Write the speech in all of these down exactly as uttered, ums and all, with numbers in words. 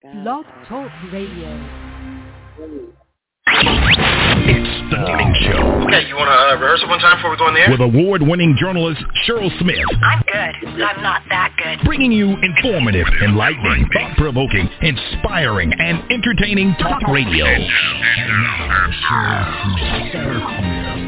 Blog Talk Radio. It's the Morning Show. Okay, you want to uh, rehearse it one time before we go in there? With award-winning journalist Cheryl Smith. I'm good. I'm not that good. Bringing you informative, enlightening, thought-provoking, inspiring, and entertaining talk radio. And now, Cheryl Smith.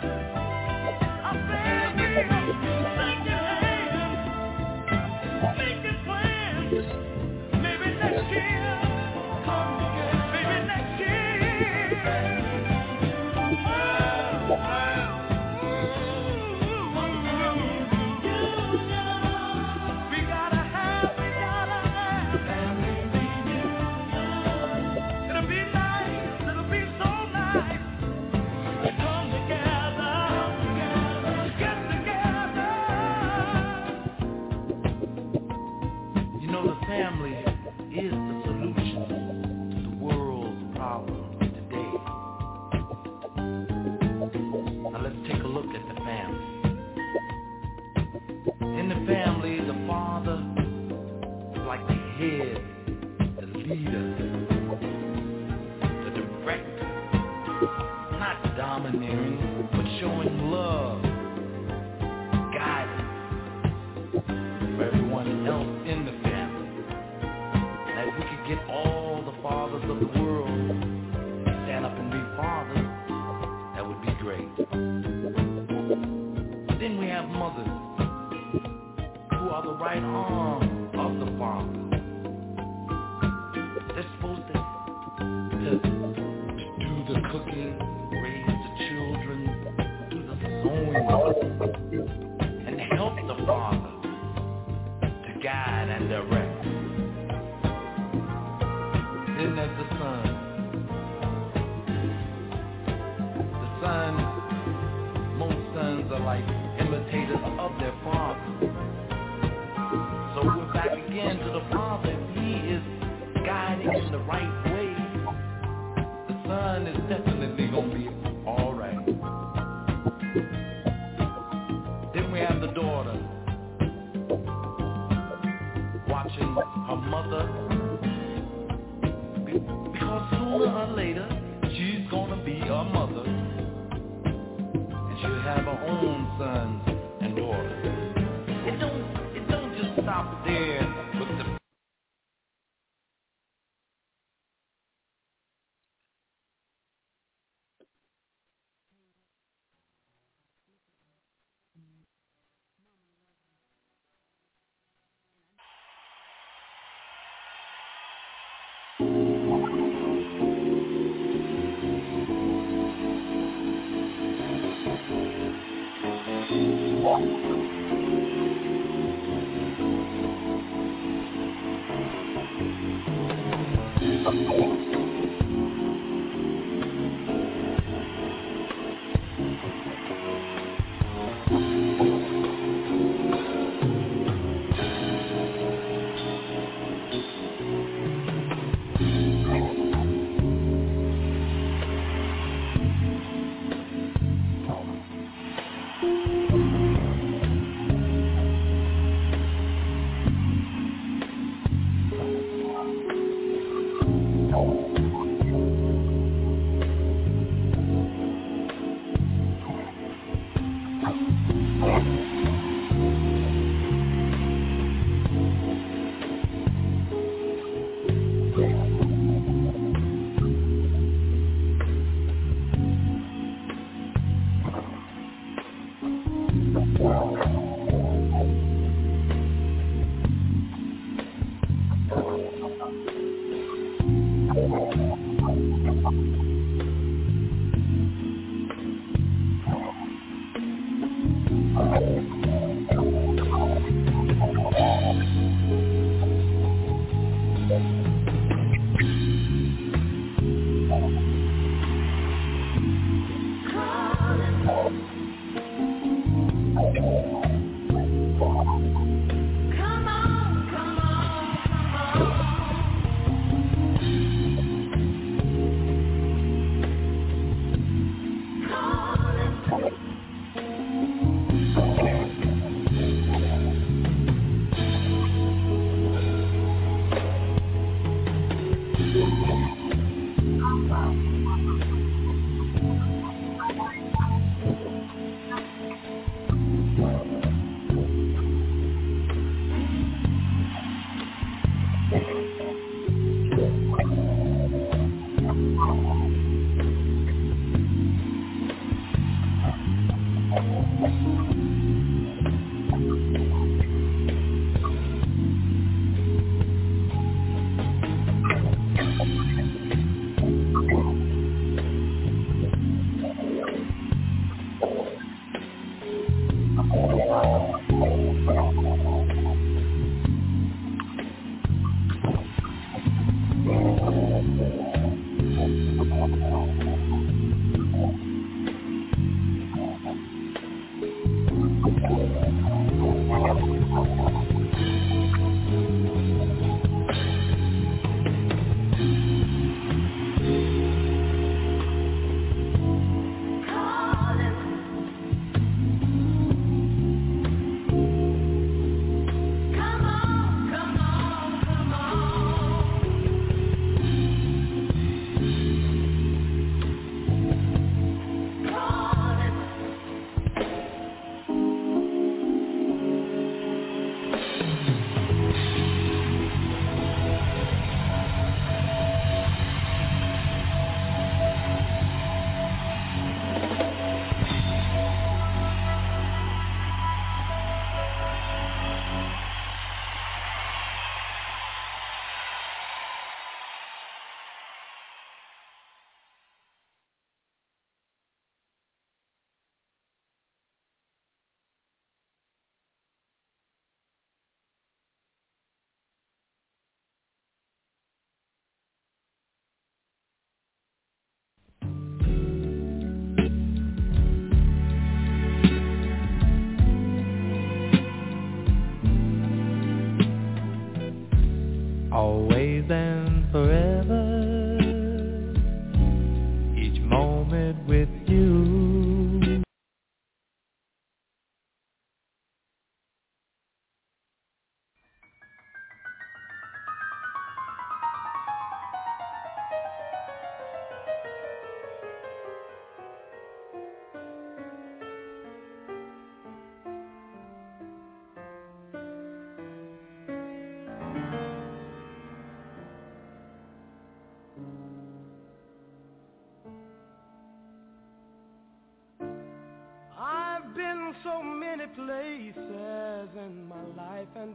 Thank you. know, the family is the solution to the world's problems today. Now let's take a look at the family. In the family, the father is like the head, the leader, the director, not domineering, but showing love, guidance for everyone else in the family. And if we could get all the fathers of the world to stand up and be fathers, that would be great. But then we have mothers who are the right arm of the father. They're supposed to, to, to do the cooking, raise the children, do the sewing, and help the father to guide and direct. Then there's the son. The son, most sons are like imitators of their father. So we're back again to the father. If he is guiding in the right way, the son is definitely going to be all right. Then we have the daughter watching her mother, because sooner or later she's going to be a mother, and she'll have her own sons and daughters. It don't, it don't just stop there with the always and forever, each moment with you. So many places in my life and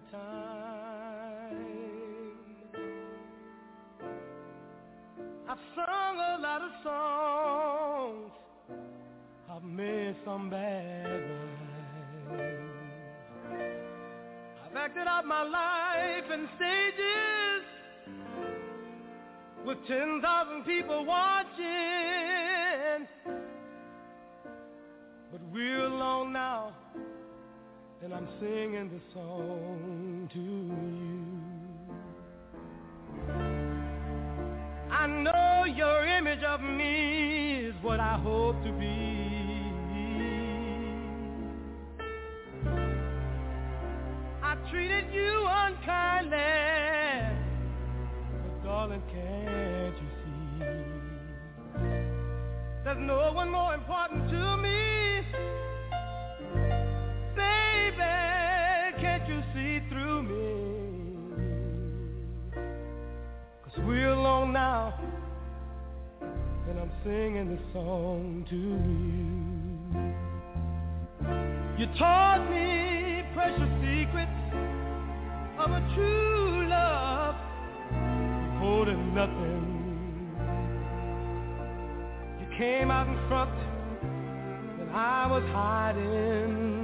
time. I've sung a lot of songs, I've made some bad rhymes. I've acted out my life in stages with ten thousand people watching. But we're alone now, and I'm singing the song to you. I know your image of me is what I hope to be. I treated you unkindly, but darling, can't you see? There's no one more important to me. Can't you see through me? 'Cause we're alone now, and I'm singing this song to you. You taught me precious secrets of a true love, holding nothing. You came out in front when I was hiding.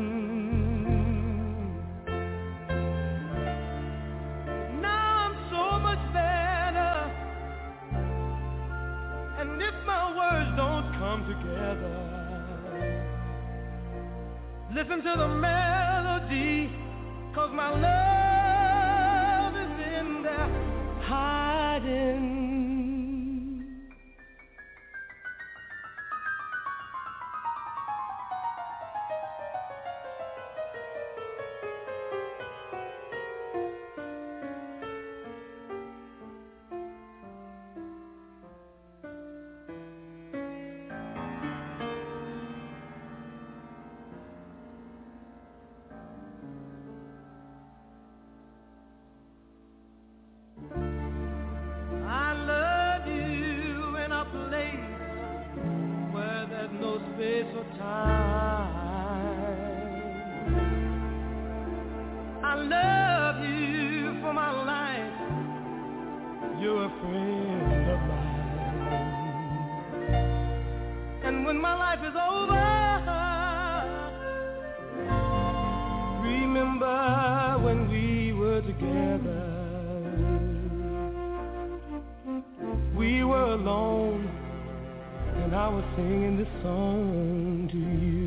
And if my words don't come together, listen to the melody, 'cause my love is in there hiding. Singing this song to you.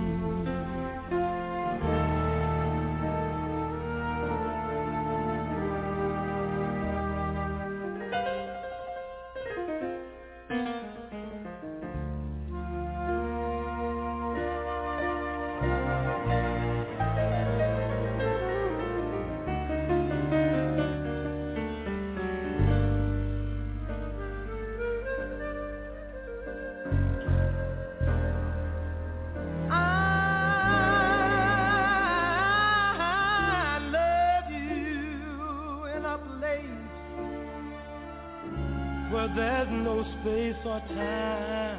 There's no space or time.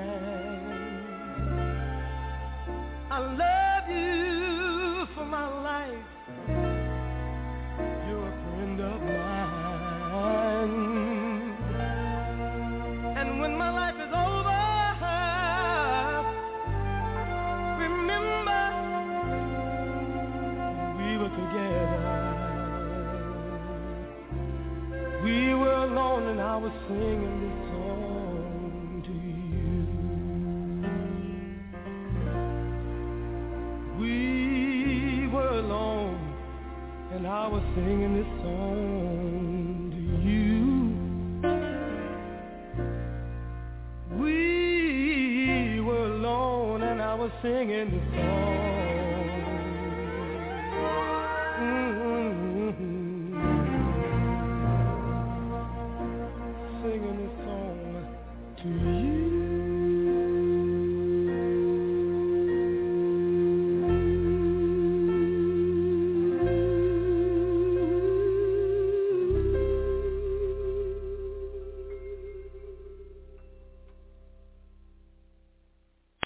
I love you for my life. You're a friend of mine. And when my life is over, remember we were together. We were alone and I was singing this song to you. We were alone and I was singing this song you. We were alone and I was singing the song.